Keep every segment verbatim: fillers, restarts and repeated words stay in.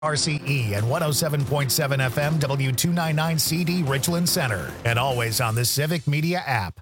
R C E and one oh seven point seven F M W two ninety-nine C D Richland Center, and always on the Civic Media app.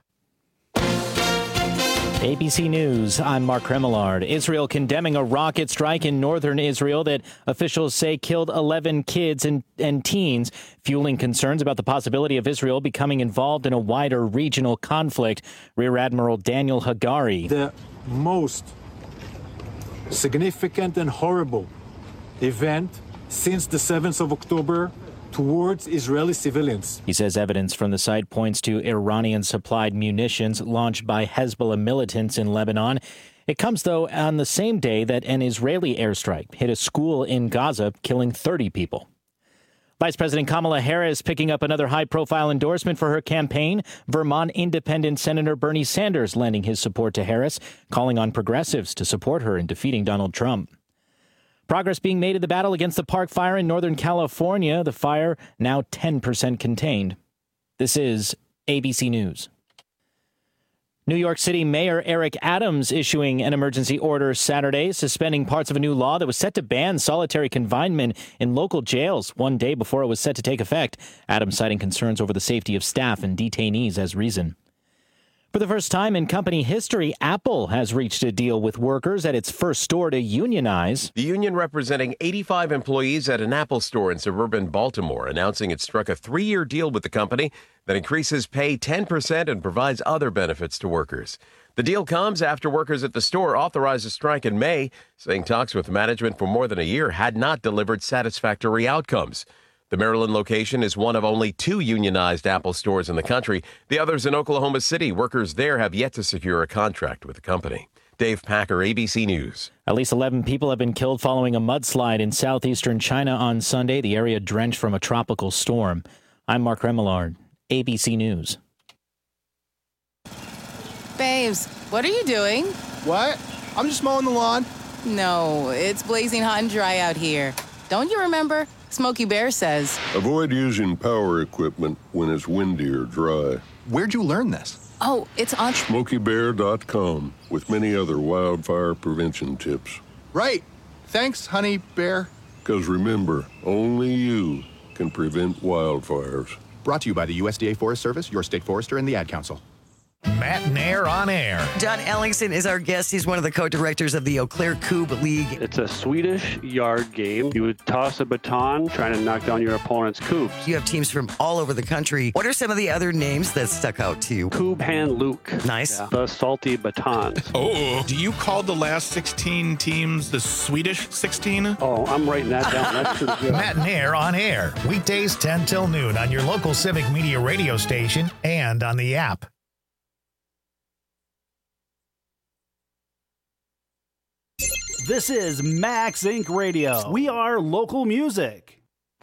A B C News, I'm Mark Remillard. Israel condemning a rocket strike in northern Israel that officials say killed eleven kids and, and teens, fueling concerns about the possibility of Israel becoming involved in a wider regional conflict. Rear Admiral Daniel Hagari. The most significant and horrible event since the seventh of October towards Israeli civilians. He says evidence from the site points to Iranian-supplied munitions launched by Hezbollah militants in Lebanon. It comes, though, on the same day that an Israeli airstrike hit a school in Gaza, killing thirty people. Vice President Kamala Harris picking up another high-profile endorsement for her campaign. Vermont Independent Senator Bernie Sanders lending his support to Harris, calling on progressives to support her in defeating Donald Trump. Progress being made in the battle against the Park Fire in Northern California. The fire now ten percent contained. This is A B C News. New York City Mayor Eric Adams issuing an emergency order Saturday, suspending parts of a new law that was set to ban solitary confinement in local jails one day before it was set to take effect. Adams citing concerns over the safety of staff and detainees as reason. For the first time in company history, Apple has reached a deal with workers at its first store to unionize. The union representing eighty-five employees at an Apple store in suburban Baltimore announcing it struck a three-year deal with the company that increases pay ten percent and provides other benefits to workers. The deal comes after workers at the store authorized a strike in May, saying talks with management for more than a year had not delivered satisfactory outcomes. The Maryland location is one of only two unionized Apple stores in the country. The other's in Oklahoma City. Workers there have yet to secure a contract with the company. Dave Packer, A B C News. At least eleven people have been killed following a mudslide in southeastern China on Sunday, the area drenched from a tropical storm. I'm Mark Remillard, A B C News. Babes, what are you doing? What? I'm just mowing the lawn. No, it's blazing hot and dry out here. Don't you remember? Smokey Bear says, avoid using power equipment when it's windy or dry. Where'd you learn this? Oh, it's on Smokey Bear dot com with many other wildfire prevention tips. Right. Thanks, honey bear. Because remember, only you can prevent wildfires. Brought to you by the U S D A Forest Service, your state forester, and the Ad Council. Matt and Air on Air. John Ellingson is our guest. He's one of the co-directors of the Eau Claire Coupe League. It's a Swedish yard game. You would toss a baton trying to knock down your opponent's coops. You have teams from all over the country. What are some of the other names that stuck out to you? Coupe Hand Luke. Nice. Yeah. The salty baton. Oh, do you call the last sixteen teams the Swedish sixteen? Oh, I'm writing that down. That's pretty good. Matt and Air on Air. Weekdays ten till noon on your local Civic Media radio station and on the app. This is Max Incorporated. Radio. We are local music.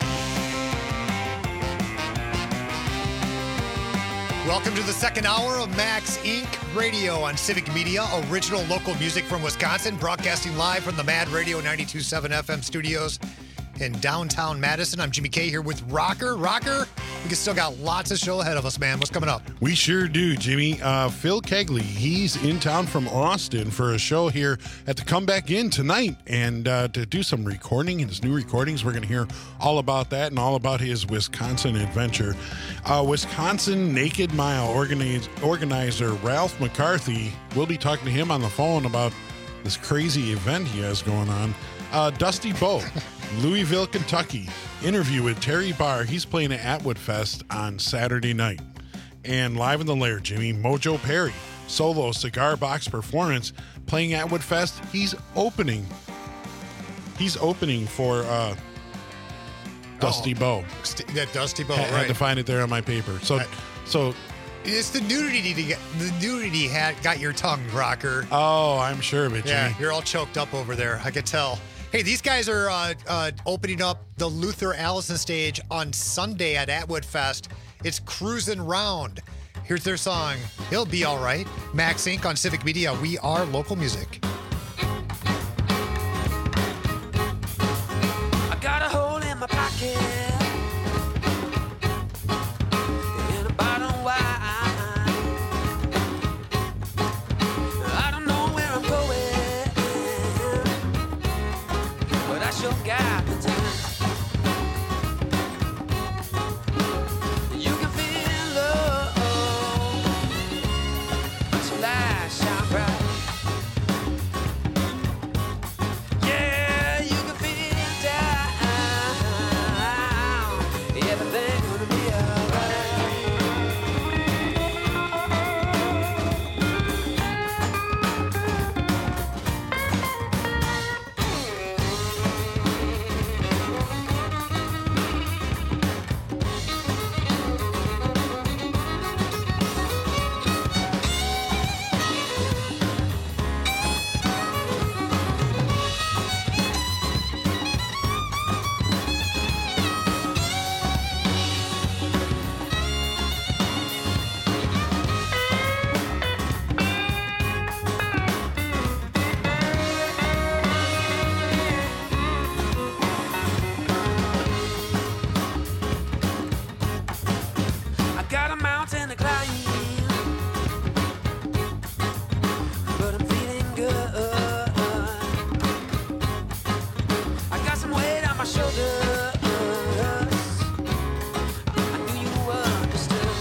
Welcome to the second hour of Max Incorporated. Radio on Civic Media, original local music from Wisconsin, broadcasting live from the Mad Radio ninety-two point seven F M studios in downtown Madison. I'm Jimmy K here with Rocker. Rocker, we still got lots of show ahead of us, man. What's coming up? We sure do, Jimmy. Uh, Phil Kegley, he's in town from Austin for a show here at the Come Back In tonight and uh, to do some recording, his new recordings. We're going to hear all about that and all about his Wisconsin adventure. Uh, Wisconsin Naked Mile organize, organizer Ralph McCarthy, we'll be talking to him on the phone about this crazy event he has going on. Uh, Dusty Bowe, Louisville, Kentucky. Interview with Terry Barr. He's playing at Atwood Fest on Saturday night. And live in the lair, Jimmy, Mojo Perry, solo cigar box performance playing at Atwood Fest. He's opening. He's opening for uh, Dusty oh, Bowe. That Dusty Bowe, I right. had to find it there on my paper. So, right. so it's the nudity. To get, the nudity had got your tongue, Rocker. Oh, I'm sure of it, Jimmy. Yeah, you're all choked up over there. I could tell. Hey, these guys are uh, uh, opening up the Luther Allison stage on Sunday at Atwood Fest. It's Cruisin' Round. Here's their song, He'll Be All Right. Max Incorporated on Civic Media. We are local music. I got a hole in my pocket. In a bottle of wine. I don't know where I'm going. But I sure got the time. shoulders. I knew you understood.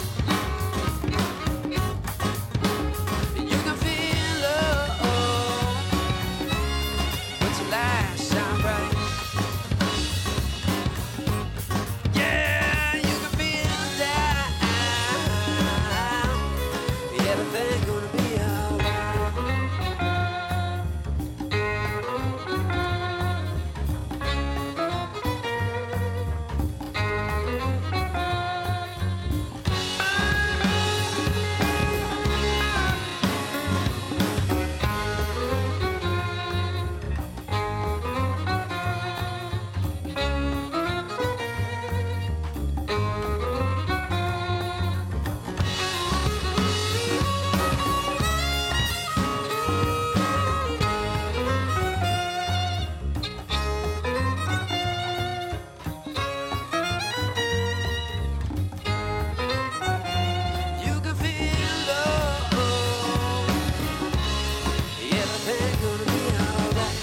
You can feel love, but your light shine bright. Yeah, you can feel down. Everything gonna be You can feel love. Everything gonna be alright.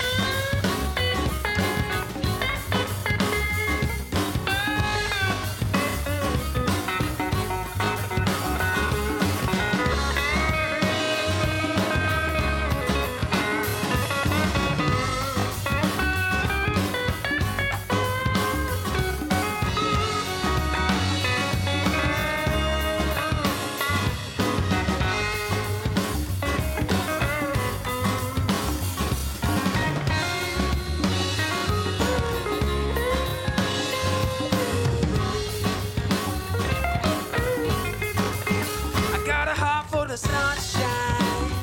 I got a heart for the sunshine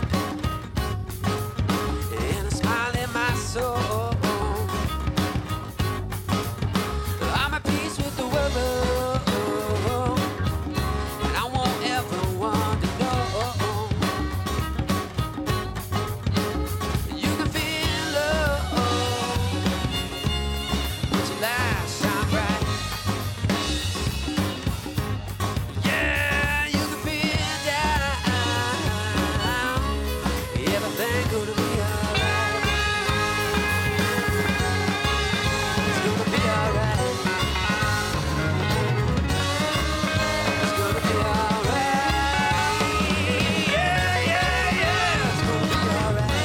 and a smile in my soul. I'm at peace with the world, and I want everyone to know. You can feel love, but your light shine bright. Yeah, you can feel down. Everything gonna be alright. It's gonna be alright. It's gonna be alright. Yeah, yeah, yeah. It's gonna be alright.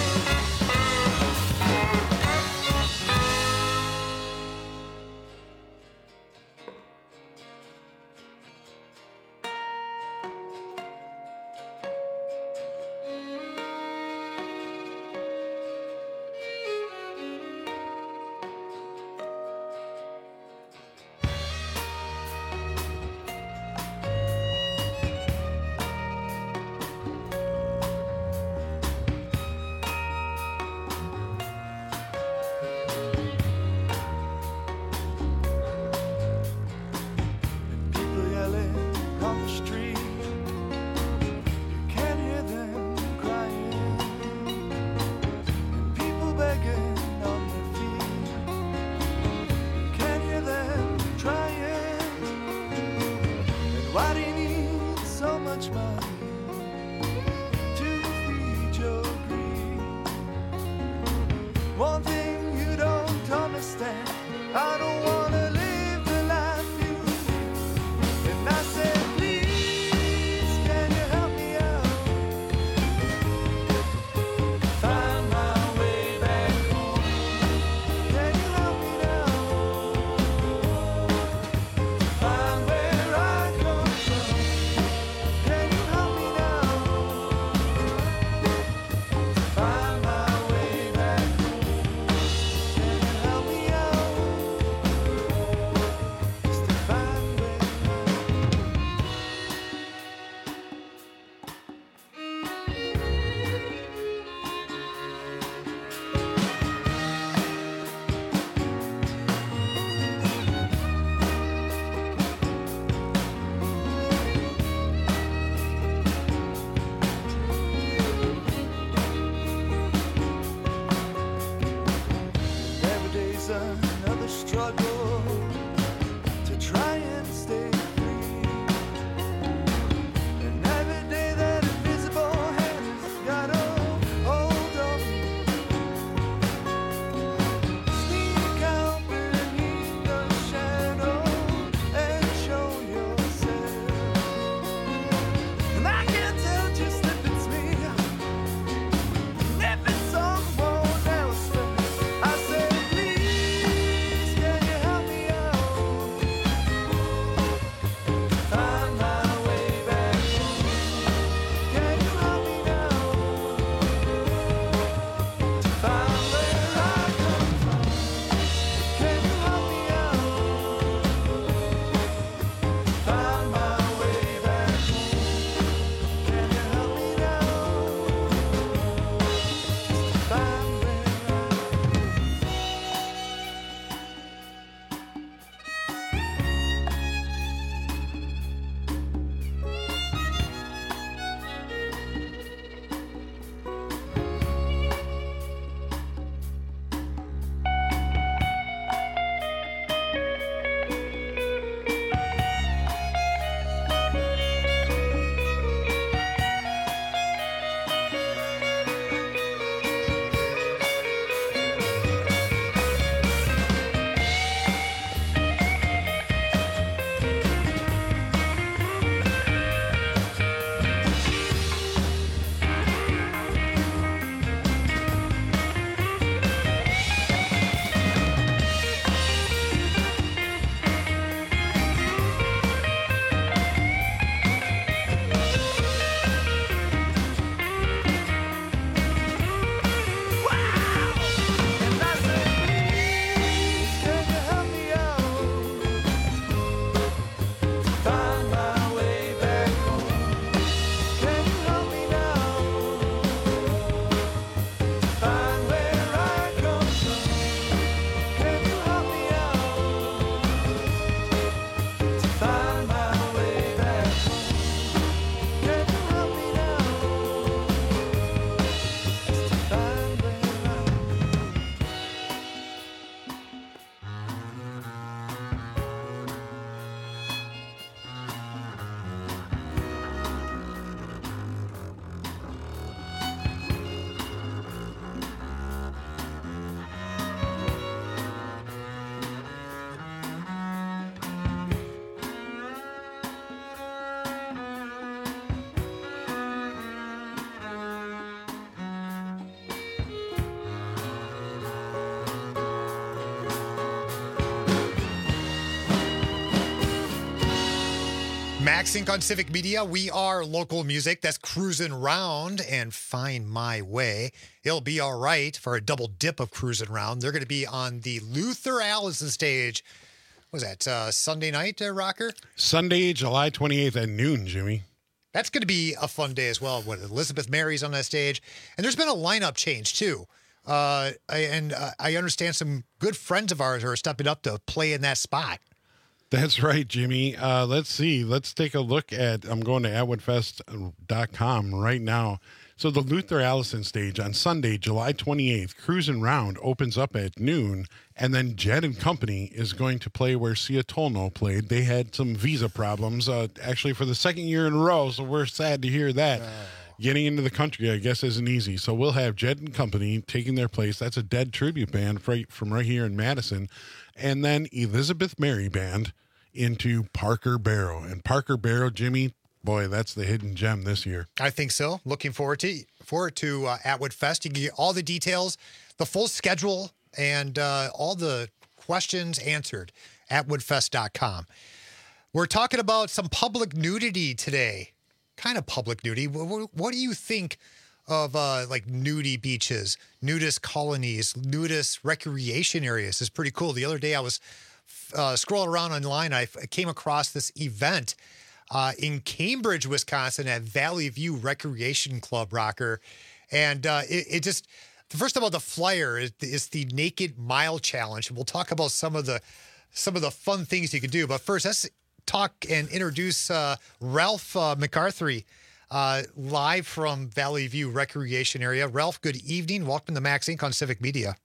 Max Inc on Civic Media. We are local music. That's Cruisin' Round and Find My Way. It'll be all right for a double dip of Cruisin' Round. They're going to be on the Luther Allison stage. What was that, uh, Sunday night, uh, Rocker? Sunday, July twenty-eighth at noon, Jimmy. That's going to be a fun day as well when Elizabeth Mary's on that stage. And there's been a lineup change, too. Uh, I, and uh, I understand some good friends of ours are stepping up to play in that spot. That's right, Jimmy. Uh, let's see. Let's take a look at, I'm going to atwood fest dot com right now. So the Luther Allison stage on Sunday, July twenty-eighth, Cruisin' Round opens up at noon, and then Jed and Company is going to play where Sia Tolno played. They had some visa problems, uh, actually for the second year in a row, so we're sad to hear that. Oh. Getting into the country, I guess, isn't easy. So we'll have Jed and Company taking their place. That's a Dead tribute band right, from right here in Madison. And then Elizabeth Mary Band into Parker Barrow. And Parker Barrow, Jimmy, boy, that's the hidden gem this year. I think so. Looking forward to forward to uh, Atwood Fest. You can get all the details, the full schedule, and uh, all the questions answered. atwood fest dot com. We're talking about some public nudity today. Kind of public nudity. What, what do you think of uh, like nudie beaches, nudist colonies, nudist recreation areas? It's pretty cool. The other day I was uh, scrolling around online. I came across this event Uh, in Cambridge, Wisconsin at Valley View Recreation Club, Rocker. And uh, it, it just, first of all, the flyer is, is the Naked Mile Challenge. We'll talk about some of the some of the fun things you can do. But first, let's talk and introduce uh, Ralph uh, McCarthy uh, live from Valley View Recreation Area. Ralph, good evening. Welcome to Max Inc on Civic Media.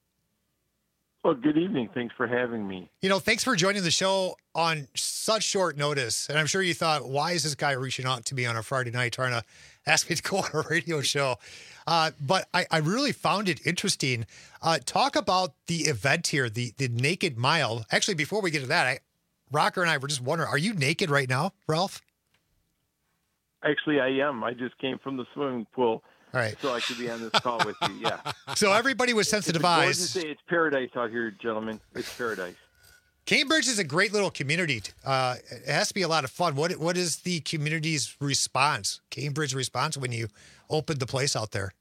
Well, good evening. Thanks for having me. You know, thanks for joining the show on such short notice. And I'm sure you thought, why is this guy reaching out to me on a Friday night trying to ask me to go on a radio show? Uh, but I, I really found it interesting. Uh, talk about the event here, the, the Naked Mile. Actually, before we get to that, I, Rocker and I were just wondering, are you naked right now, Ralph? Actually, I am. I just came from the swimming pool. All right. So I could be on this call with you, yeah. So everybody was sensitized. It's, it's, it's paradise out here, gentlemen. It's paradise. Cambridge is a great little community. Uh, it has to be a lot of fun. What What is the community's response, Cambridge response, when you opened the place out there?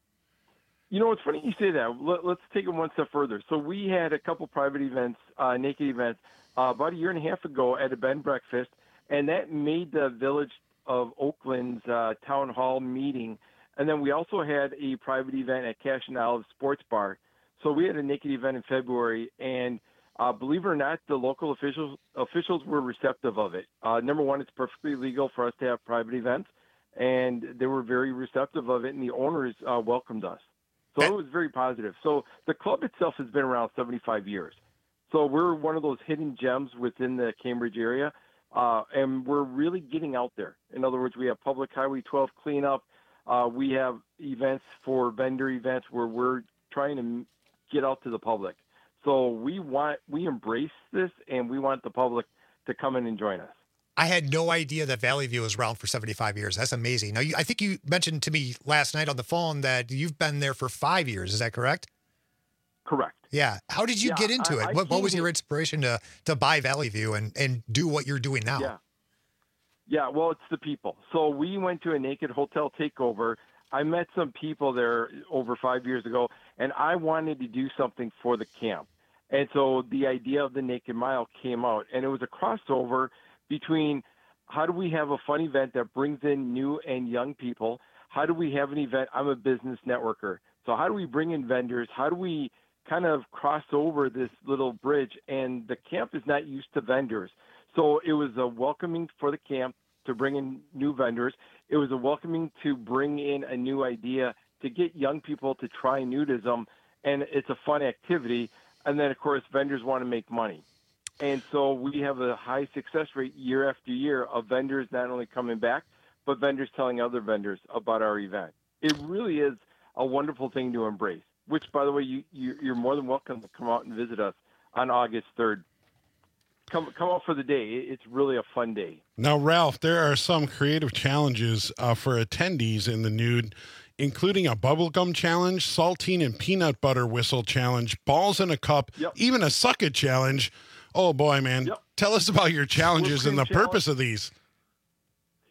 You know, it's funny you say that. Let, let's take it one step further. So we had a couple private events, uh, naked events, uh, about a year and a half ago at a bed and breakfast, and that made the Village of Oakland's uh, town hall meeting. And then we also had a private event at Cash and Olive Sports Bar. So we had a naked event in February, and uh, believe it or not, the local officials officials were receptive of it. Uh, number one, it's perfectly legal for us to have private events, and they were very receptive of it, and the owners uh, welcomed us. So it was very positive. So the club itself has been around seventy-five years. So we're one of those hidden gems within the Cambridge area, uh, and we're really getting out there. In other words, we have Public Highway twelve cleanup. Uh, we have events for vendor events where we're trying to get out to the public. So we want, we embrace this, and we want the public to come in and join us. I had no idea that Valley View was around for seventy-five years. That's amazing. Now, you, I think you mentioned to me last night on the phone that you've been there for five years. Is that correct? Correct. Yeah. How did you yeah, get into I, it? I what, what was here, your inspiration to to buy Valley View and, and do what you're doing now? Yeah. Yeah, well, it's the people. So we went to a naked hotel takeover. I met some people there over five years ago, and I wanted to do something for the camp. And so the idea of the Naked Mile came out, and it was a crossover between how do we have a fun event that brings in new and young people? How do we have an event? I'm a business networker. So how do we bring in vendors? How do we kind of cross over this little bridge? And the camp is not used to vendors. So it was a welcoming for the camp to bring in new vendors. It was a welcoming to bring in a new idea to get young people to try nudism, and it's a fun activity. And then, of course, vendors want to make money. And so we have a high success rate year after year of vendors not only coming back, but vendors telling other vendors about our event. It really is a wonderful thing to embrace, which, by the way, you, you, you're more than welcome to come out and visit us on August third. Come come out for the day. It's really a fun day. Now, Ralph, there are some creative challenges uh, for attendees in the nude, including a bubblegum challenge, saltine and peanut butter whistle challenge, balls in a cup, yep. even a suck it challenge. Oh, boy, man. Yep. Tell us about your challenges and the challenge. purpose of these.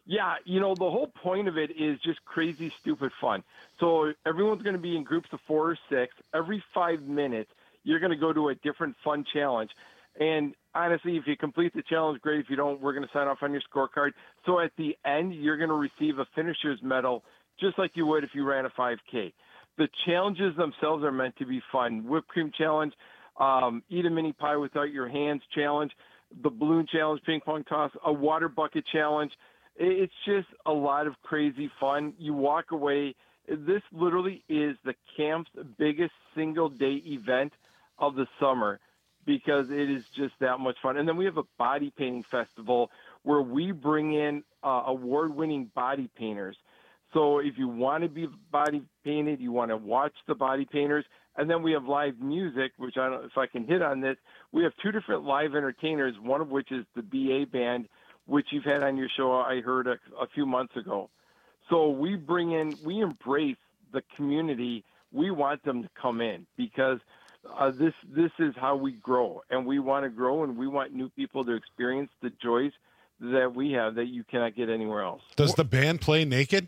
Yeah, you know, the whole point of it is just crazy, stupid fun. So everyone's going to be in groups of four or six. Every five minutes, you're going to go to a different fun challenge. And honestly, if you complete the challenge, great. If you don't, we're going to sign off on your scorecard. So at the end, you're going to receive a finisher's medal, just like you would if you ran a five K. The challenges themselves are meant to be fun. Whipped cream challenge, um, eat a mini pie without your hands challenge, the balloon challenge, ping pong toss, a water bucket challenge. It's just a lot of crazy fun. You walk away. This literally is the camp's biggest single-day event of the summer because it is just that much fun. And then we have a body painting festival where we bring in uh, award-winning body painters. So if you want to be body painted, you want to watch the body painters, and then we have live music, which I don't know if I can hit on this. We have two different live entertainers, one of which is the B A band, which you've had on your show, I heard a, a few months ago. So we bring in, we embrace the community. We want them to come in because uh, this this is how we grow, and we want to grow, and we want new people to experience the joys that we have that you cannot get anywhere else. Does the band play naked?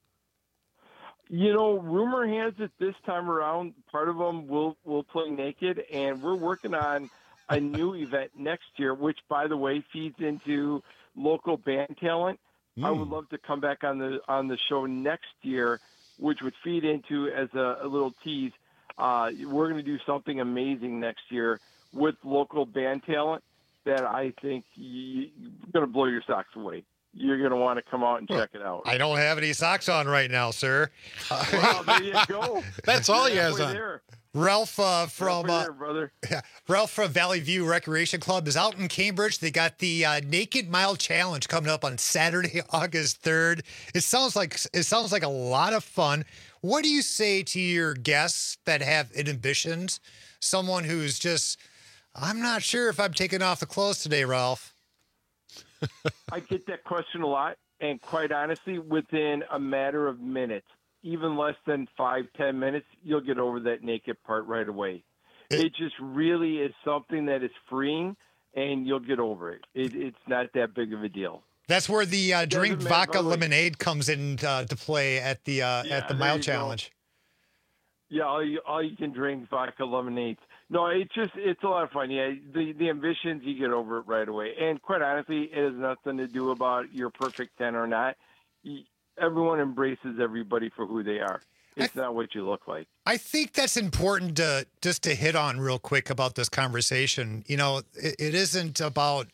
You know, rumor has it this time around, part of them will, will play naked, and we're working on a new event next year, which, by the way, feeds into local band talent. Mm. I would love to come back on the on the show next year, which would feed into, as a, a little tease, uh, we're going to do something amazing next year with local band talent that I think you're going to blow your socks away. You're going to want to come out and check it out. I don't have any socks on right now, sir. Well, there you go. That's all he has on. There. Ralph uh, from uh, there, brother. Yeah, Ralph from Valley View Recreation Club is out in Cambridge. They got the uh, Naked Mile Challenge coming up on Saturday, August third. It sounds like it sounds like a lot of fun. What do you say to your guests that have inhibitions? Someone who's just, I'm not sure if I'm taking off the clothes today, Ralph. I get that question a lot, and quite honestly, within a matter of minutes, even less than five, ten minutes, you'll get over that naked part right away. It just really is something that is freeing, and you'll get over it. it it's not that big of a deal. That's where the uh, drink Doesn't vodka matter, like- lemonade comes in uh, to play at the uh, Yeah, at the there Mile you go. Challenge. Yeah, all you, all you can drink vodka lemonade. No, it's just it's a lot of fun. Yeah, the the ambitions, you get over it right away. And quite honestly, it has nothing to do about your perfect ten or not. You- Everyone embraces everybody for who they are. It's not what you look like. I think that's important to just to hit on real quick about this conversation. You know, it, it isn't about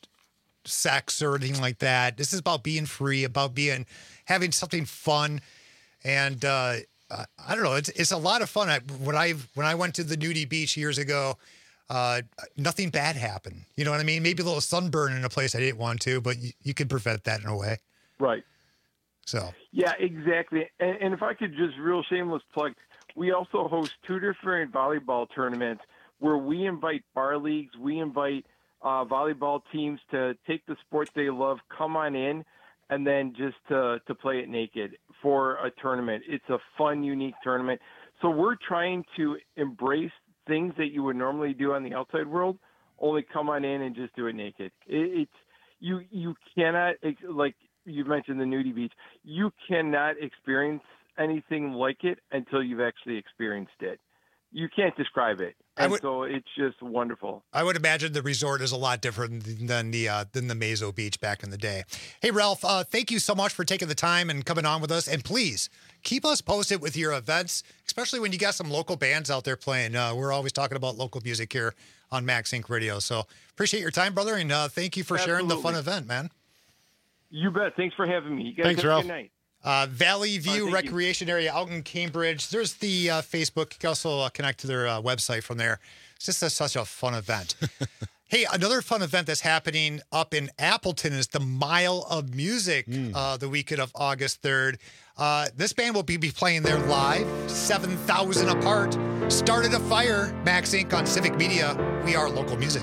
sex or anything like that. This is about being free, about being having something fun, and uh, uh, I don't know. It's it's a lot of fun. I, when I when I went to the nudie beach years ago, uh, nothing bad happened. You know what I mean? Maybe a little sunburn in a place I didn't want to, but you, you could prevent that in a way. Right. So. Yeah, exactly. And, and if I could just real shameless plug, we also host two different volleyball tournaments where we invite bar leagues, we invite uh, volleyball teams to take the sport they love, come on in, and then just to, to play it naked for a tournament. It's a fun, unique tournament. So we're trying to embrace things that you would normally do on the outside world, only come on in and just do it naked. It, it's you you cannot, like you mentioned the nudie beach, you cannot experience anything like it until you've actually experienced it. You can't describe it. And would- so it's just wonderful. I would imagine the resort is a lot different than the uh, than the Mazo Beach back in the day. Hey, Ralph, uh, thank you so much for taking the time and coming on with us. And please keep us posted with your events, especially when you got some local bands out there playing. Uh, we're always talking about local music here on Max Inc Radio. So appreciate your time, brother, and uh, thank you for sharing the fun Absolutely. event, man. You bet. Thanks for having me. You guys Thanks, have Ralph. a good night. Uh, Valley Uh, View thank you. Recreation Area out in Cambridge. There's the uh, Facebook. You can also uh, connect to their uh, website from there. It's just a, such a fun event. Hey, another fun event that's happening up in Appleton is the Mile of Music uh, the weekend of August third. Uh, this band will be, be playing there live, seven thousand apart. Started a fire, Max Incorporated on Civic Media. We are local music.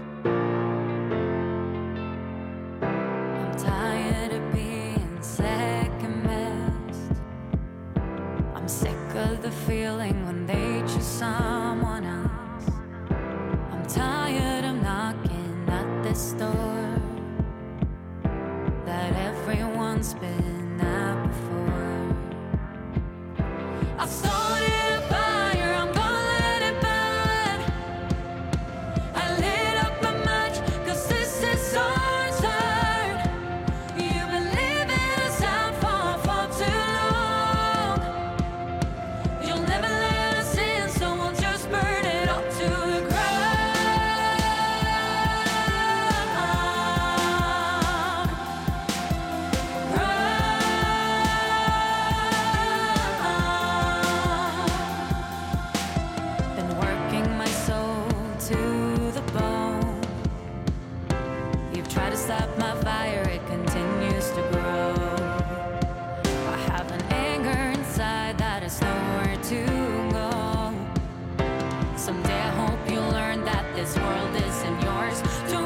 I'm tired of being second best. I'm sick of the feeling when they choose someone else. I'm tired of knocking at this door that everyone one's been that before. I started a fire, I'm gonna let it burn. I lit up a match, cause this is our turn. You've been living us out for far too long. You'll never let us in, so we'll just burn it up to the ground. Been working my soul to the bone. You've tried to stop my fire, it continues to grow. I have an anger inside that is nowhere to go. Someday I hope you learn that this world isn't yours to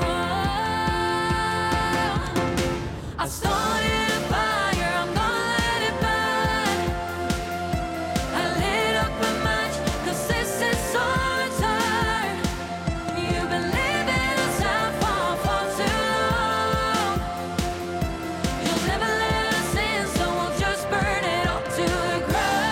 own. I started a fire, I'm gonna let it burn. I lit up a match, cause this is our turn. You've been living us out for far too long. You'll never let us in, so we'll just burn it up to the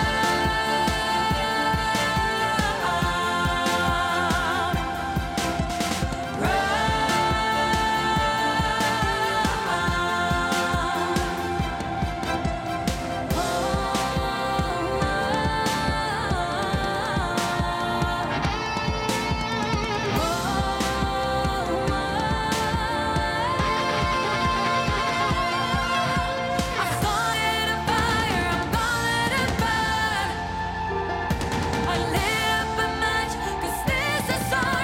I started a fire, I'm gonna let it burn. I lit up a match, cause this is our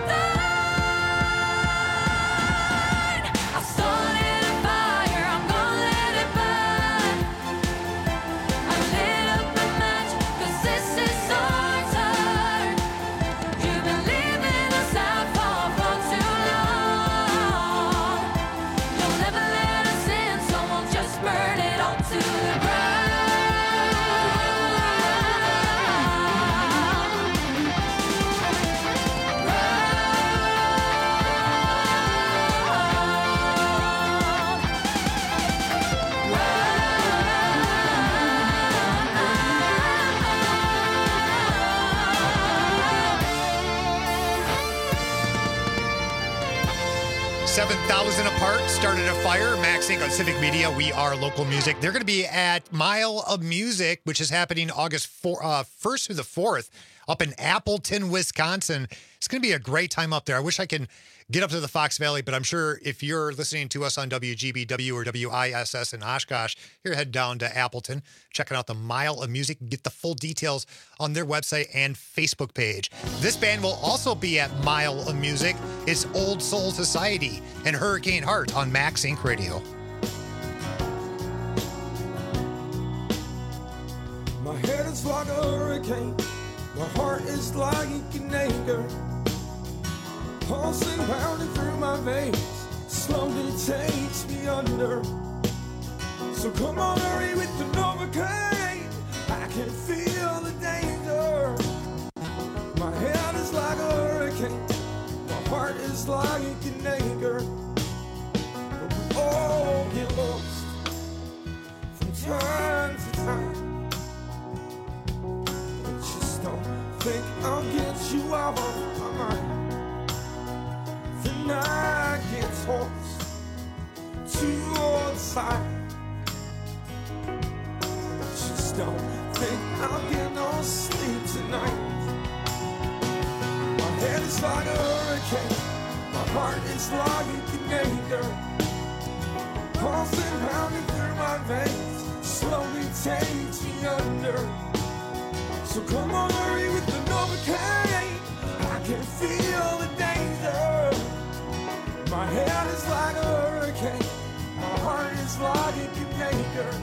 turn. I started a fire, I'm gonna let it burn. I lit up a match, cause this is our turn. You've been leaving us out for far too long. You'll never let us in, so we'll just burn it all to the ground. seven thousand apart, started a fire. Max Inc on Civic Media. We are local music. They're going to be at Mile of Music, which is happening August four, uh, first through the fourth up in Appleton, Wisconsin. It's going to be a great time up there. I wish I can get up to the Fox Valley, but I'm sure if you're listening to us on W G B W or W I S S in Oshkosh, you're head down to Appleton, checking out the Mile of Music. Get the full details on their website and Facebook page. This band will also be at Mile of Music. It's Old Soul Society and Hurricane Heart on Max Inc Radio. My head is like a hurricane, my heart is like an anchor, pulsing, pounding through my veins, slowly takes me under. So come on, hurry with the Novocaine, I can feel the danger. My head is like a hurricane, my heart is like an anchor, but we all get lost from time to time. Don't think I'll get you out of my mind. The night gets hoarse to your side. Just don't think I'll get no sleep tonight. My head is like a hurricane, my heart is like an anchor, pulsing, pounding through my veins, slowly takes me under. So come on, hurry with the Novocaine, I can feel the danger. My head is like a hurricane, my heart is like a anchor.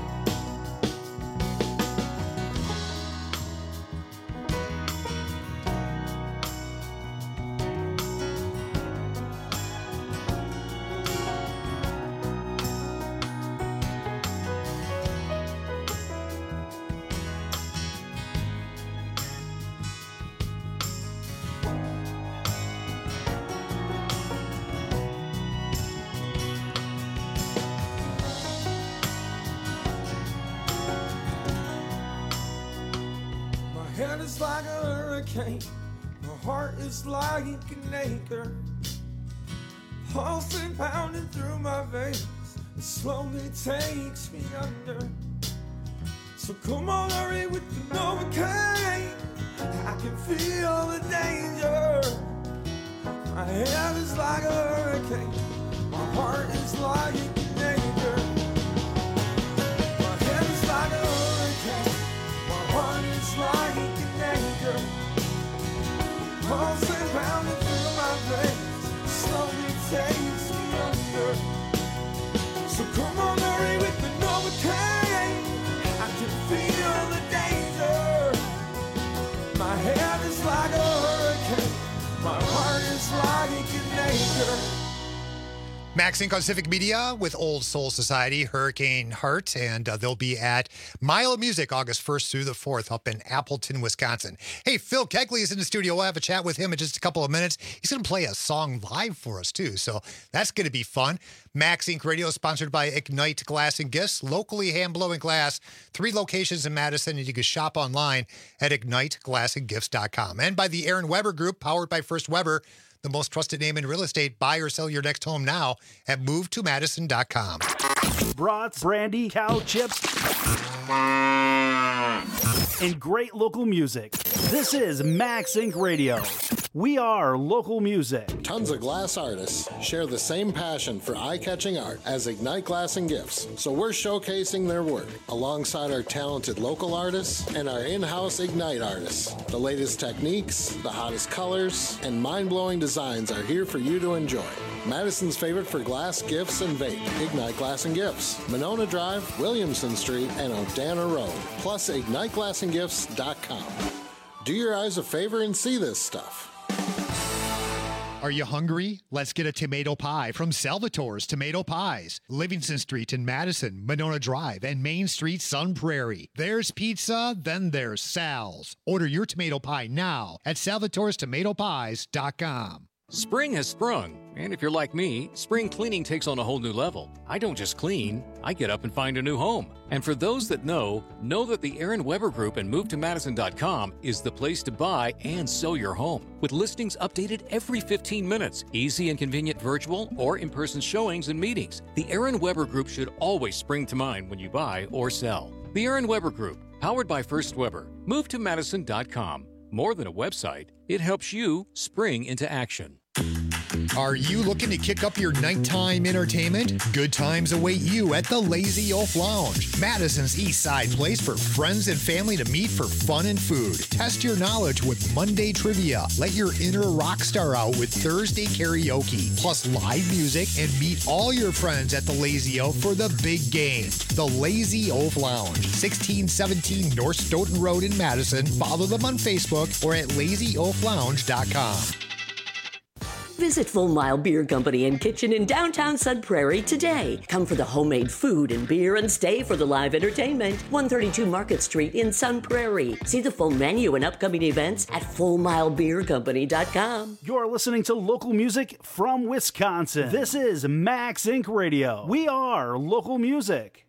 is like a hurricane. My heart is like an anchor. Pulsing, pounding through my veins. It slowly takes me under. So come on, hurry with the Novocaine. I can feel the danger. My head is like a hurricane. My heart is like an anchor. My head is like a hurricane. My heart is like an anchor. Pulsing, pounding through my veins. Slowly takes me under. So come on, hurry with the Novocaine. I can feel the danger. My head is like a hurricane. My heart is like an anchor. Max Inc on Civic Media with Old Soul Society, Hurricane Heart, and uh, they'll be at Mile of Music August first through the fourth up in Appleton, Wisconsin. Hey, Phil Kegley is in the studio. We'll have a chat with him in just a couple of minutes. He's going to play a song live for us, too, so that's going to be fun. Max Inc Radio is sponsored by Ignite Glass and Gifts, locally hand-blowing glass, three locations in Madison, and you can shop online at ignite glass and gifts dot com. And by the Aaron Weber Group, powered by First Weber, the most trusted name in real estate. Buy or sell your next home now at move to madison dot com. Brats, brandy, cow chips, and great local music. This is Max Inc Radio. We are local music. Tons of glass artists share the same passion for eye-catching art as Ignite Glass and Gifts, so we're showcasing their work alongside our talented local artists and our in-house Ignite artists. The latest techniques, the hottest colors, and mind-blowing designs are here for you to enjoy. Madison's favorite for glass, gifts, and vape, Ignite Glass and Gifts, Monona Drive, Williamson Street, and Odana Road, plus ignite glass and gifts dot com. Do your eyes a favor and see this stuff. Are you hungry? Let's get a tomato pie from Salvatore's Tomato Pies. Livingston Street in Madison, Monona Drive, and Main Street, Sun Prairie. There's pizza, then there's Sal's. Order your tomato pie now at salvatores tomato pies dot com. Spring has sprung, and if you're like me, spring cleaning takes on a whole new level. I don't just clean, I get up and find a new home. And for those that know, know that the Aaron Weber Group and move to madison dot com is the place to buy and sell your home. With listings updated every fifteen minutes, easy and convenient virtual or in-person showings and meetings, the Aaron Weber Group should always spring to mind when you buy or sell. The Aaron Weber Group, powered by First Weber, move to madison dot com. More than a website, it helps you spring into action. Are you looking to kick up your nighttime entertainment? Good times await you at the Lazy Oaf Lounge, Madison's East Side place for friends and family to meet for fun and food. Test your knowledge with Monday trivia. Let your inner rock star out with Thursday karaoke, plus live music, and meet all your friends at the Lazy Oaf for the big game. The Lazy Oaf Lounge, sixteen seventeen North Stoughton Road in Madison. Follow them on Facebook or at lazy oaf lounge dot com. Visit Full Mile Beer Company and Kitchen in downtown Sun Prairie today. Come for the homemade food and beer and stay for the live entertainment. one thirty-two Market Street in Sun Prairie. See the full menu and upcoming events at full mile beer company dot com. You're listening to local music from Wisconsin. This is Max Inc Radio. We are local music.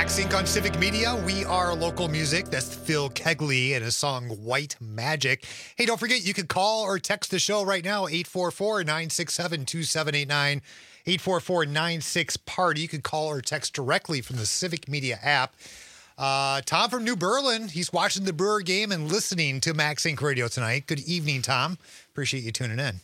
Max Inc on Civic Media. We are local music. That's Phil Kegley and his song White Magic. Hey, don't forget, you can call or text the show right now, eight four four, nine six seven, two seven eight nine, eight four four, nine six, party. You can call or text directly from the Civic Media app. Uh, Tom from New Berlin, he's watching the Brewer game and listening to Max Inc Radio tonight. Good evening, Tom. Appreciate you tuning in.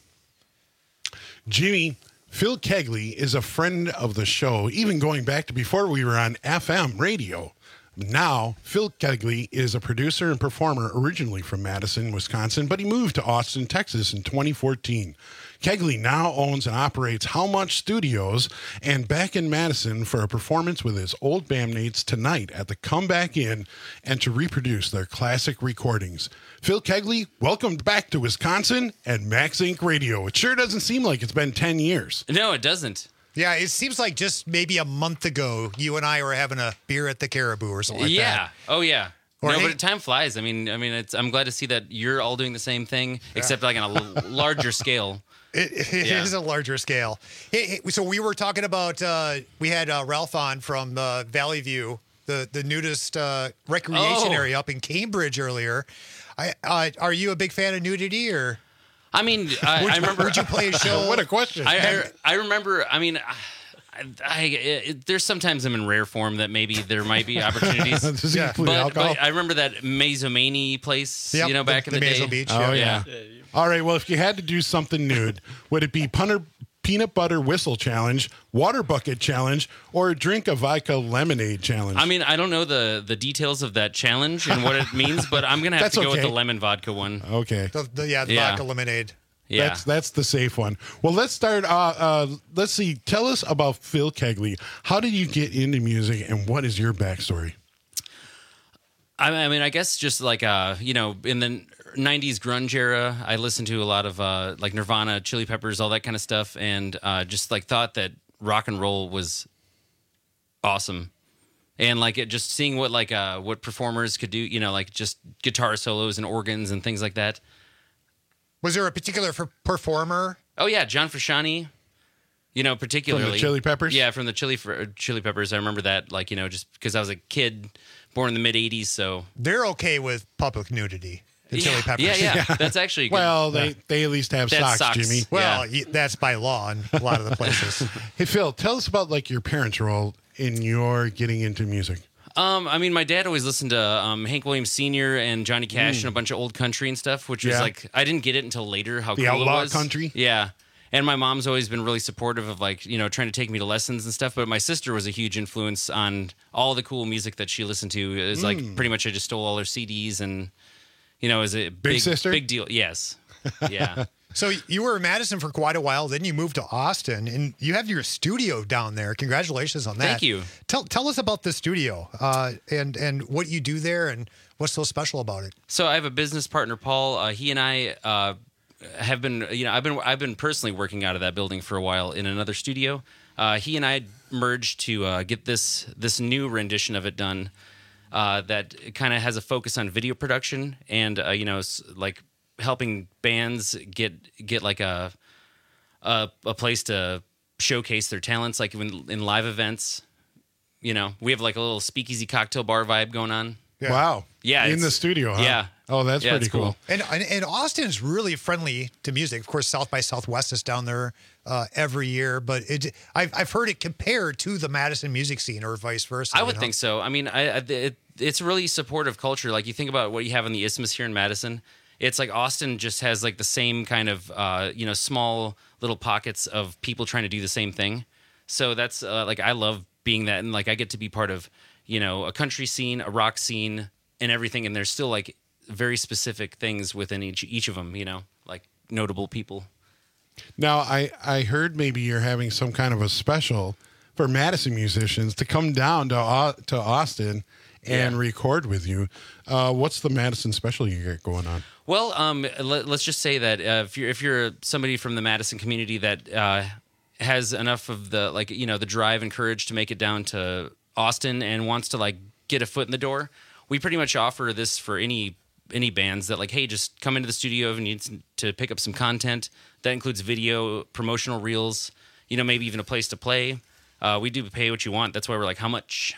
Jimmy, Phil Kegley is a friend of the show, even going back to before we were on F M radio. Now, Phil Kegley is a producer and performer originally from Madison, Wisconsin, but he moved to Austin, Texas in twenty fourteen. Kegley now owns and operates How Much Studios and back in Madison for a performance with his old bandmates tonight at the Comeback Inn and to reproduce their classic recordings. Phil Kegley, welcome back to Wisconsin and Max Inc Radio. It sure doesn't seem like it's been ten years. No, it doesn't. Yeah, it seems like just maybe a month ago, you and I were having a beer at the Caribou or something like yeah. that. Oh, yeah. Or no, hey- but time flies. I mean, I mean, it's. I'm glad to see that you're all doing the same thing, except like on a l- larger scale. It, it Yeah. is a larger scale. Hey, hey, so we were talking about, uh, we had uh, Ralph on from uh, Valley View, the, the nudist uh, recreation Oh. area up in Cambridge earlier. I, uh, are you a big fan of nudity or? I mean, I, Would I you- remember. would you play a show? What a question. I, I, I remember. I mean, I, I it, there's sometimes I'm in rare form that maybe there might be opportunities. Does it but, include alcohol? but I remember that Mazomani place. Yep, you know, back the- in the, the day. Mazo Beach, Oh, yeah. All right, well, if you had to do something nude, would it be punter, peanut butter whistle challenge, water bucket challenge, or drink a vodka lemonade challenge? I mean, I don't know the the details of that challenge and what it means, but I'm gonna have That's to go with okay. the lemon vodka one. Okay. The, the, yeah, the Yeah. vodka lemonade. Yeah. That's that's the safe one. Well, let's start. Uh, uh, let's see. Tell us about Phil Kegley. How did you get into music, and what is your backstory? I I mean, I guess just like uh, you know, in the nineties grunge era, I listened to a lot of uh, like Nirvana, Chili Peppers, all that kind of stuff, and uh, just like thought that rock and roll was awesome, and like it just seeing what like uh, what performers could do, you know, like just guitar solos and organs and things like that. Was there a particular f- performer? Oh yeah, John Frusciante. You know, particularly Chili Peppers? Yeah, from the Chili Chili Peppers. I remember that, like you know, just because I was a kid born in the mid eighties, so They're okay with public nudity. The Yeah, Chili Peppers. yeah, yeah. That's actually good. Well, they, they at least have They had socks, socks. Jimmy. Well, y that's by law in a lot of the places. Hey, Phil, tell us about like your parents' role in your getting into music. Um, I mean, my dad always listened to um, Hank Williams Senior and Johnny Cash Mm. and a bunch of old country and stuff, which was Yeah. like I didn't get it until later how The cool outlaw it was. country? Yeah. And my mom's always been really supportive of like, you know, trying to take me to lessons and stuff. But my sister was a huge influence on all the cool music that she listened to. It was Mm. like pretty much I just stole all her C Ds and, you know, it was a big, sister? big deal. Yes. Yeah. So you were in Madison for quite a while, then you moved to Austin, and you have your studio down there. Congratulations on that. Thank you. Tell tell us about the studio uh, and and what you do there, and what's so special about it. So I have a business partner, Paul. Uh, he and I uh, have been, you know, I've been I've been personally working out of that building for a while in another studio. Uh, he and I merged to uh, get this this new rendition of it done. Uh, that kind of has a focus on video production and uh, you know, s- like helping bands get get like a a, a place to showcase their talents, like in, in live events. You know, we have like a little speakeasy cocktail bar vibe going on. Yeah. Wow. Yeah, In it's- the studio, huh? Yeah. Oh, that's Yeah, pretty it's cool. cool. And, and and Austin is really friendly to music. Of course, South by Southwest is down there uh, every year, but it I've I've heard it compared to the Madison music scene or vice versa. I you would know? think so. I mean, I, I it, it's a really supportive culture. Like you think about what you have in the Isthmus here in Madison. It's like Austin just has like the same kind of uh, you know, small little pockets of people trying to do the same thing. So that's uh, like I love being that, and like I get to be part of, you know, a country scene, a rock scene, and everything. And there's still like very specific things within each each of them. You know, like notable people. Now, I, I heard maybe you're having some kind of a special for Madison musicians to come down to Au- to Austin and Yeah. record with you. Uh, what's the Madison special you got going on? Well, um, let, let's just say that uh, if you're if you're somebody from the Madison community that uh, has enough of the like you know the drive and courage to make it down to Austin and wants to like get a foot in the door, we pretty much offer this for any any bands that like, hey, just come into the studio if you need to pick up some content. That includes video, promotional reels, you know, maybe even a place to play. Uh, we do pay what you want. That's why we're like, how much?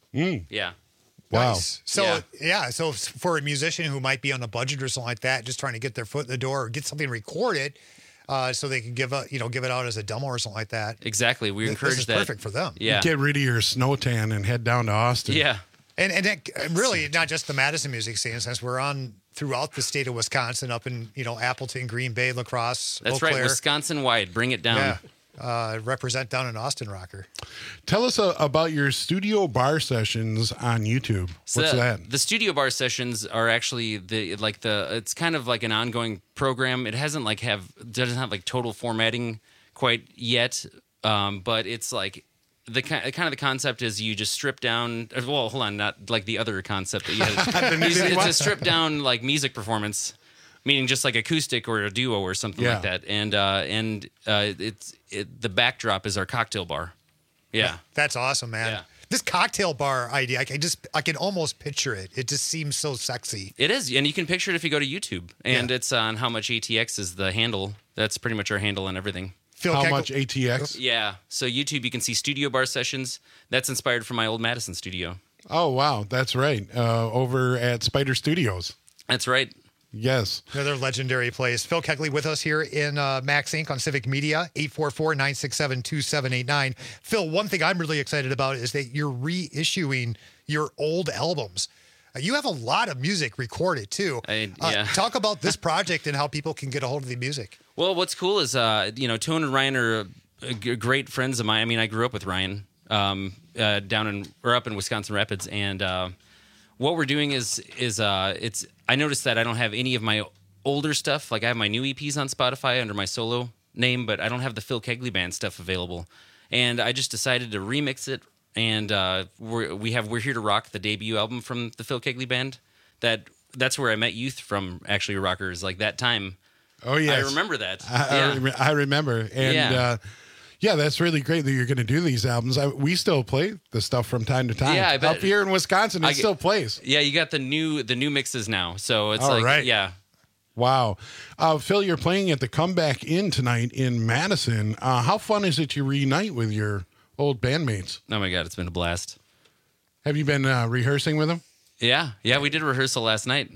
Mm. Yeah. Wow. Nice. So Yeah. yeah. so for a musician who might be on a budget or something like that, just trying to get their foot in the door or get something recorded, uh, so they can give a, you know give it out as a demo or something like that. Exactly. We Th- encourage this is that. perfect for them. Yeah. Get rid of your snow tan and head down to Austin. Yeah. And and it, really not just the Madison music scene, since we're on throughout the state of Wisconsin, up in you know Appleton, Green Bay, La Crosse, That's Eau right. Claire. Wisconsin wide. Bring it down. Yeah. Uh, represent down in Austin, Rocker. Tell us uh, about your studio bar sessions on YouTube. So What's the, that? The studio bar sessions are actually the like the it's kind of like an ongoing program. It hasn't like have doesn't have like total formatting quite yet, um, but it's like the ki- kind of the concept is you just strip down. Well, hold on, not like the other concept that you had. The new it's, video it's one? a strip down like music performance, meaning just like acoustic or a duo or something Yeah. like that. And uh, and uh, it's it, the backdrop is our cocktail bar. Yeah. That's awesome, man. Yeah. This cocktail bar idea, I can just I can almost picture it. It just seems so sexy. It is, and you can picture it if you go to YouTube, and it's on How Much A T X is the handle. That's pretty much our handle and everything. Phil How Kegel- much A T X? Yeah, so YouTube, you can see studio bar sessions. That's inspired from my old Madison studio. Oh, wow. That's right. Uh, over at Spider Studios. That's right. Yes. Another legendary place. Phil Kegley with us here in uh, Max Incorporated on Civic Media, eight four four, nine six seven, two seven eight nine. Phil, one thing I'm really excited about is that you're reissuing your old albums. Uh, you have a lot of music recorded, too. I, Uh, yeah. talk about this project and how people can get a hold of the music. Well, what's cool is, uh, you know, Tone and Ryan are uh, g- great friends of mine. I mean, I grew up with Ryan um, uh, down in or up in Wisconsin Rapids, and uh, what we're doing is is uh, it's. I noticed that I don't have any of my older stuff. Like I have my new E Ps on Spotify under my solo name, but I don't have the Phil Kegley Band stuff available. And I just decided to remix it. And uh, we're, we have "We're Here to Rock," the debut album from the Phil Kegley Band. That that's where I met Youth from. Actually, rockers like that time. Oh, yes. I remember that. I, I, yeah. rem- I remember. And Yeah. uh, yeah, that's really great that you're going to do these albums. I, we still play the stuff from time to time. Yeah, I bet. Up here in Wisconsin, it I get- still plays. Yeah, you got the new the new mixes now, so it's All like right. yeah. Wow. Uh, Phil, you're playing at the Comeback Inn tonight in Madison. Uh, how fun is it to reunite with your old bandmates? Oh my god, it's been a blast. Have you been uh, rehearsing with them? Yeah, yeah, we did rehearsal last night.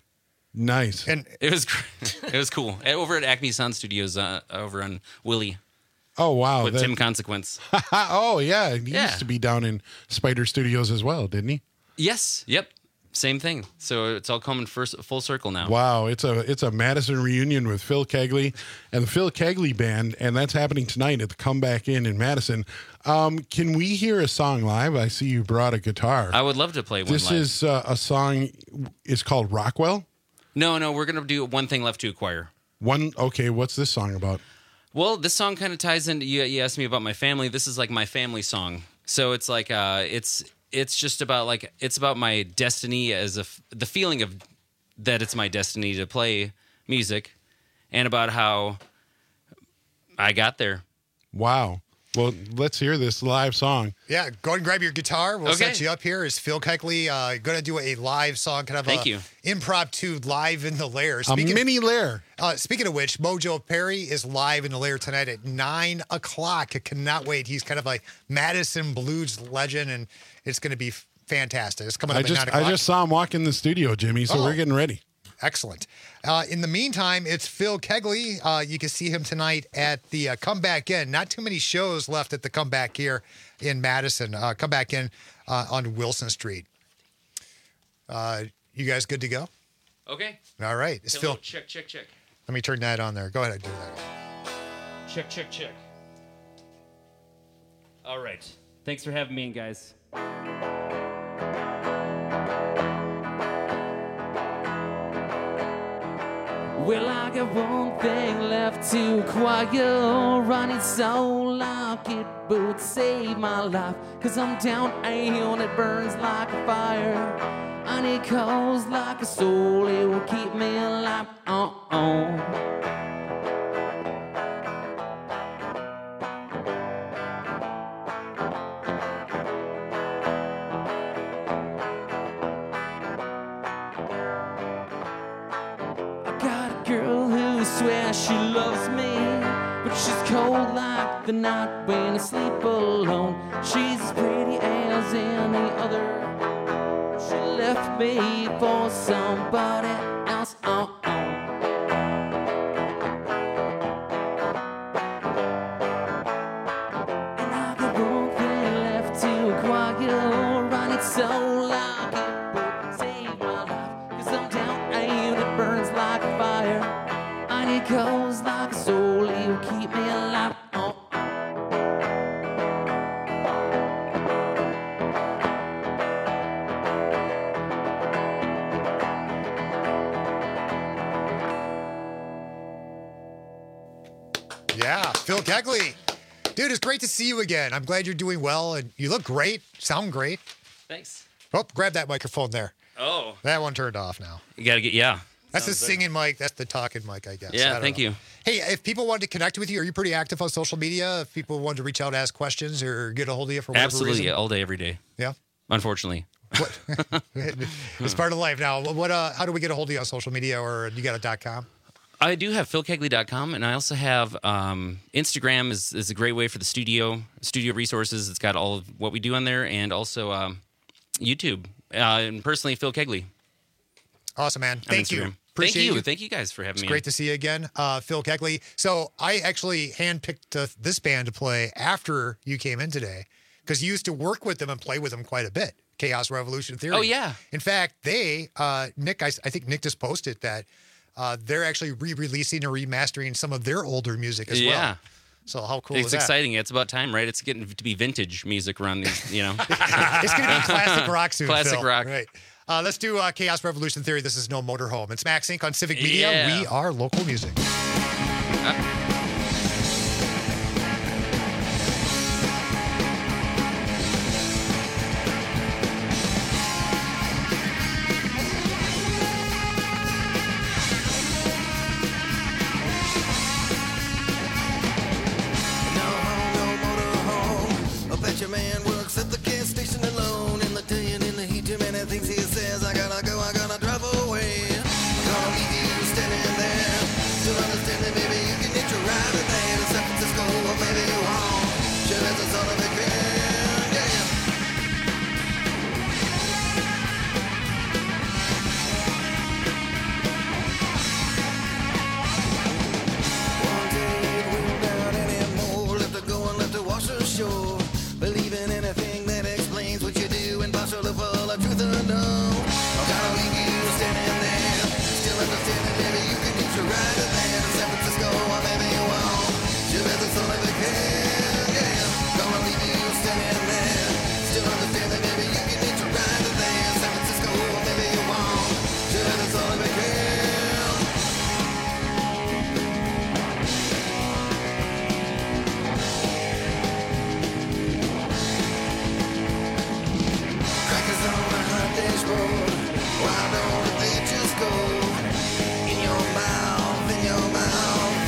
Nice. And It was gr- it was cool. Over at Acme Sound Studios, uh, over on Willie Oh, wow. with That- Tim Consequence. oh, yeah. He Yeah. used to be down in Spider Studios as well, didn't he? Yes, yep, same thing. So it's all coming first full circle now. Wow, it's a it's a Madison reunion with Phil Kegley and the Phil Kegley Band, and that's happening tonight at the Comeback Inn in Madison. Um, can we hear a song live? I see you brought a guitar. I would love to play one. This live. is uh, a song. It's called Rockwell. no, no. We're gonna do One Thing Left to Acquire. One. Okay, what's this song about? Well, this song kind of ties into you, you asked me about my family. This is like my family song. So it's like uh, it's it's just about like it's about my destiny as a f- the feeling of that it's my destiny to play music, and about how I got there. Wow. Well, let's hear this live song. yeah, go ahead and grab your guitar. We'll Okay. set you up here. Is Phil Kegley uh, going to do a live song, kind of Thank a you. impromptu live in the lair? A mini lair. Uh, speaking of which, Mojo Perry is live in the lair tonight at nine o'clock. I cannot wait. He's kind of like Madison blues legend, and it's going to be fantastic. It's coming up I at just nine o'clock. I just saw him walk in the studio, Jimmy. So Oh. we're getting ready. Excellent. Uh, in the meantime, it's Phil Kegley. Uh, you can see him tonight at the uh, Comeback Inn. Not too many shows left at the Comeback here in Madison. Uh, Comeback Inn uh, on Wilson Street. Uh, you guys good to go? Okay. All right. It's Hello, Phil. check, check, check, Let me turn that on there. Go ahead and do that. check, check, check. All right. Thanks for having me in, guys. Well, I got one thing left to acquire. Running so like it would save my life. Cause I'm down and it burns like a fire. And it calls like a soul, it will keep me alive. Uh-oh. I got a girl who swears she loves me, but she's cold like the night when I sleep alone. She's as pretty as any other. She left me for somebody else. Oh, oh. And I got one thing left to acquire. I need so like it would save my life. Cause I'm down and it burns like fire. I need coals like a soul, you keep me alive. Oh. Yeah, Phil Kegley. Dude, it's great to see you again. I'm glad you're doing well, and you look great, sound great. Thanks. Oh, grab that microphone there. Oh. That one turned off now. You gotta get, yeah. That's the Sounds good. singing mic. That's the talking mic, I guess. I Yeah, don't thank know. you. Hey, if people wanted to connect with you, are you pretty active on social media? If people wanted to reach out, ask questions, or get a hold of you for whatever Absolutely, reason? all day, every day. Yeah? Unfortunately. It's part of life now. What? Uh, how do we get a hold of you on social media, or you got a dot com? I do have phil kegley dot com, and I also have um, Instagram is, is a great way for the studio studio resources. It's got all of what we do on there, and also um, YouTube. Uh, and personally, Phil Kegley. Awesome, man. on Thank you. Instagram. Appreciate Thank you. you. Thank you guys for having It's me. great to see you again, uh, Phil Kegley. So I actually handpicked uh, this band to play after you came in today because you used to work with them and play with them quite a bit. Chaos Revolution Theory. Oh, yeah. In fact, they, uh, Nick, I, I think Nick just posted that uh, they're actually re-releasing or remastering some of their older music as Yeah. well. So how cool It's is that? exciting. It's about time, right? It's getting to be vintage music around these, you know. It's going to be classic rock soon. Classic Phil. rock. Right. Uh, let's do uh, Chaos Revolution Theory. This is No Motorhome. It's Max Inc on Civic Media. Yeah. We are local music. I bet your man works at the gas station alone in the day and in the heat. Too many things he says. I gotta go, I gotta drive away. Gonna leave you standing there. Still understanding, maybe you can hitch a ride with me to San Francisco, or maybe you won't. Sure, that's a sort of a grand, yeah. One day it went down anymore. Left to go and left to wash ashore. Believe in anything that explains what you do, and partially full of truth or no. I gotta leave you standing there, still understanding. Maybe you can hitch a ride to there to San Francisco, or maybe you won't. Sure, that's a sort of a can, yeah. Gonna leave you standing there, still understanding. Maybe you can hitch a ride to there, San Francisco, or maybe you won't. Sure, that's a sort of a can. Crackers on the hot dashboard. Why don't they just go in your mouth, in your mouth?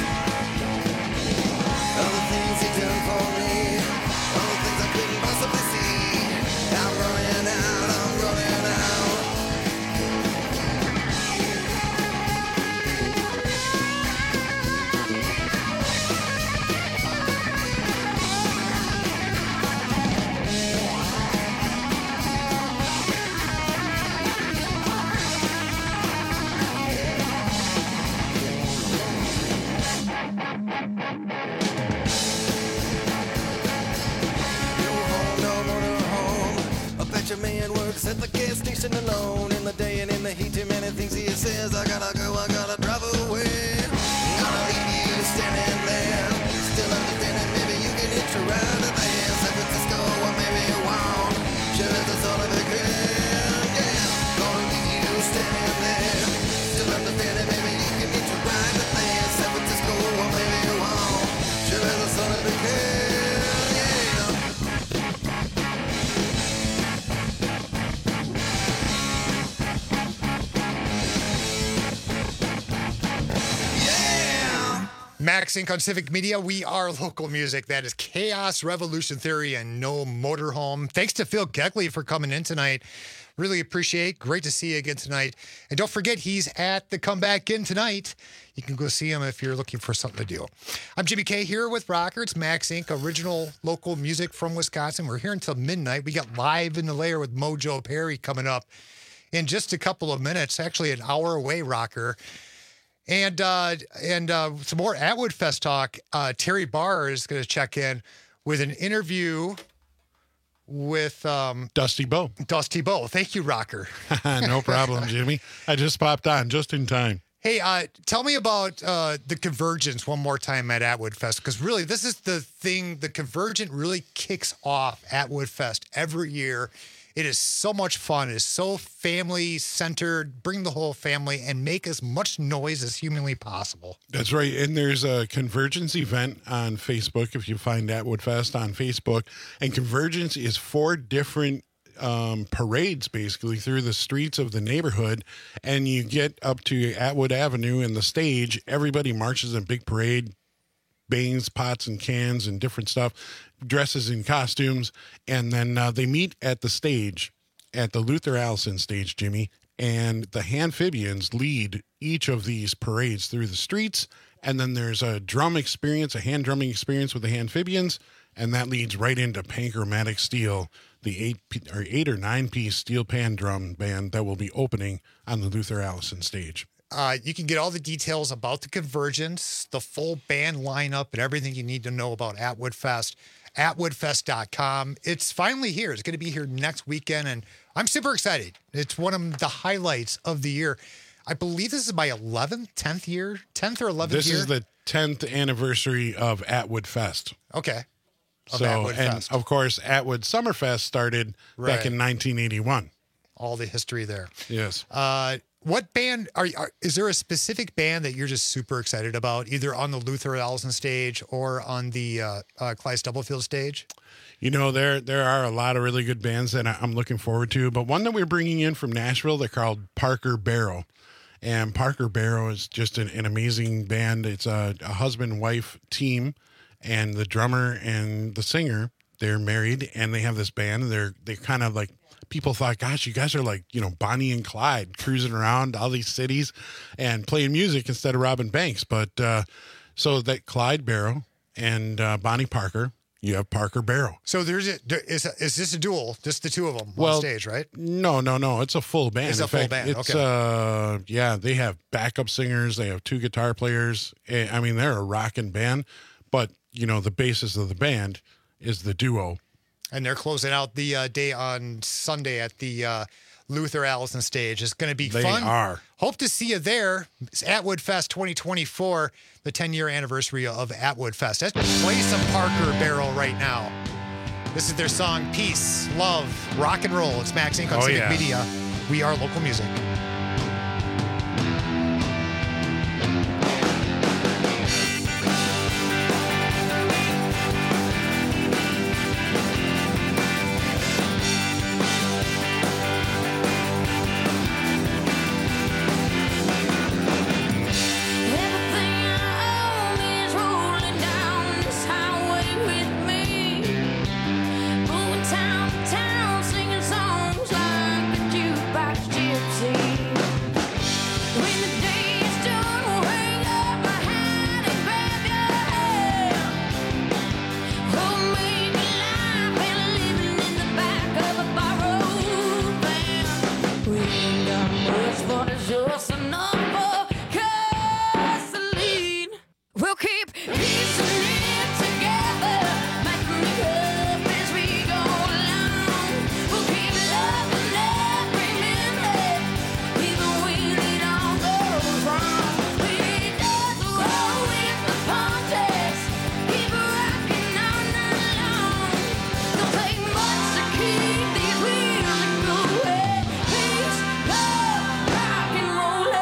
All the things you done for me, all the things I couldn't possibly see. I'm running out, I'm running out. No motorhome. I bet your man works at the gas station alone in the day and in the heat. Too many things he says. I gotta go, I gotta drive away. Gotta leave you standing there, still understanding. Maybe you can hitch a ride to there, San Francisco, or maybe you won't. Sure, it's a sort of a grand, yeah. Gonna leave you standing there, still understanding. Maybe you can hitch a ride to there, San Francisco, or maybe you won't. Sure, it's a sort of a grand, yeah. Max Inc on Civic Media. We are local music. That is Chaos Revolution Theory and No Motorhome. Thanks to Phil Kegley for coming in tonight. Really appreciate. Great to see you again tonight. And don't forget, he's at the Comeback Inn tonight. You can go see him if you're looking for something to do. I'm Jimmy K here with Rocker. It's Max Incorporated, original local music from Wisconsin. We're here until midnight. We got Live in the Lair with Mojo Perry coming up in just a couple of minutes, actually an hour away, Rocker. And uh, and uh, some more Atwood Fest talk. Uh, Terry Barr is going to check in with an interview with um, Dusty Bow. Dusty Bow. Thank you, Rocker. No problem, Jimmy. I just popped on just in time. Hey, uh, tell me about uh, the Convergence one more time at Atwood Fest, because really this is the thing. The Convergent really kicks off Atwood Fest every year. It is so much fun. It is so family-centered. Bring the whole family and make as much noise as humanly possible. That's right. And there's a Convergence event on Facebook if you find Atwood Fest on Facebook. And Convergence is four different um, parades, basically, through the streets of the neighborhood. And you get up to Atwood Avenue and the stage. Everybody marches in a big parade, bangs, pots, and cans and different stuff, dresses in costumes, and then uh, they meet at the stage, at the Luther Allison stage, Jimmy, and the Handphibians lead each of these parades through the streets, and then there's a drum experience, a hand drumming experience with the Handphibians, and that leads right into Panchromatic Steel, the eight or eight or nine piece steel pan drum band that will be opening on the Luther Allison stage. Uh, you can get all the details about the Convergence, the full band lineup, and everything you need to know about Atwood Fest, atwood fest dot com. It's finally here. It's going to be here next weekend, and I'm super excited. It's one of the highlights of the year. I believe this is my eleventh, tenth year, tenth or eleventh this year. This is the tenth anniversary of Atwood Fest. Okay. Of so, Atwood and Fest. of course, Atwood Summerfest started Right. back in nineteen eighty-one. All the history there. Yes. Uh, what band are, are? Is there a specific band that you're just super excited about, either on the Luther Allison stage or on the uh, uh, Clyde Stubblefield stage? You know, there there are a lot of really good bands that I'm looking forward to, but one that we're bringing in from Nashville, they're called Parker Barrow. And Parker Barrow is just an, an amazing band. It's a, a husband-wife team, and the drummer and the singer, they're married, and they have this band. And they're they kind of like, people thought, gosh, you guys are like, you know, Bonnie and Clyde cruising around all these cities and playing music instead of robbing banks. But uh, so that Clyde Barrow and uh, Bonnie Parker, you have Parker Barrow. So there's a, is is this a duel? Just the two of them Well, on stage, right? No, no, no. It's a full band. It's In a full fact, band, It's okay. uh, yeah. They have backup singers. They have two guitar players. Eh, I mean, they're a rocking band. But you know, the basis of the band is the duo. And they're closing out the uh, day on Sunday at the uh, Luther Allison stage. It's going to be They fun. are. Hope to see you there. It's Atwood Fest twenty twenty-four, the ten-year anniversary of Atwood Fest. Let's play some Parker Barrow right now. This is their song, Peace, Love, Rock and Roll. It's Max Inc. on Oh, Civic yeah. Media. We are local music. Everything I own is rolling down this highway with me. Moving town to town, singing songs like a jukebox gypsy. When the day is done, we'll hang up my hat and grab your hand. Homemade life and living in the back of a borrowed van. We ain't got much, but it's just enough for gasoline. We'll keep piecing it together, making it up as we go along. We'll keep loving every minute, even when it all goes wrong. We just roll with the punches, keep rocking all night long. Don't take much to keep these wheels a going. Peace, love, rock and roll.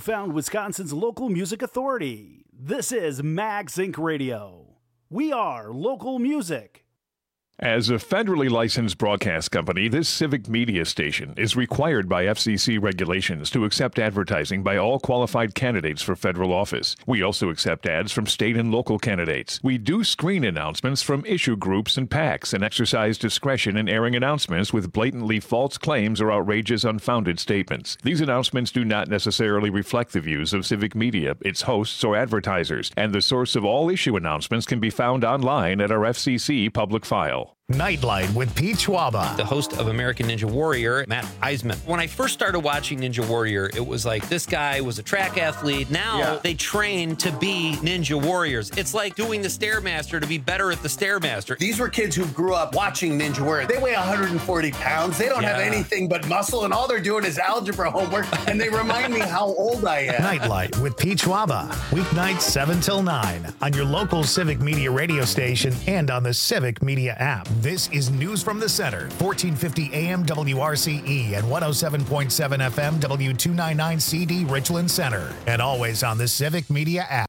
found Wisconsin's local music authority. This is Max Inc Radio. We are local music. As a federally licensed broadcast company, this civic media station is required by F C C regulations to accept advertising by all qualified candidates for federal office. We also accept ads from state and local candidates. We do screen announcements from issue groups and PACs and exercise discretion in airing announcements with blatantly false claims or outrageous, unfounded statements. These announcements do not necessarily reflect the views of civic media, its hosts, or advertisers, and the source of all issue announcements can be found online at our F C C public file. Nightlight with Pete Schwaba. The host of American Ninja Warrior, Matt Eisman. When I first started watching Ninja Warrior, it was like this guy was a track athlete. Now Yeah. they train to be Ninja Warriors. It's like doing the Stairmaster to be better at the Stairmaster. These were kids who grew up watching Ninja Warrior. They weigh one hundred forty pounds. They don't have Yeah. anything but muscle, and all they're doing is algebra homework, and they remind me how old I am. Nightlight with Pete Schwaba. Weeknights seven till nine on your local Civic Media radio station and on the Civic Media app. This is News from the Center, fourteen fifty A M W R C E and one oh seven point seven F M W two ninety-nine C D Richland Center. And always on the Civic Media app.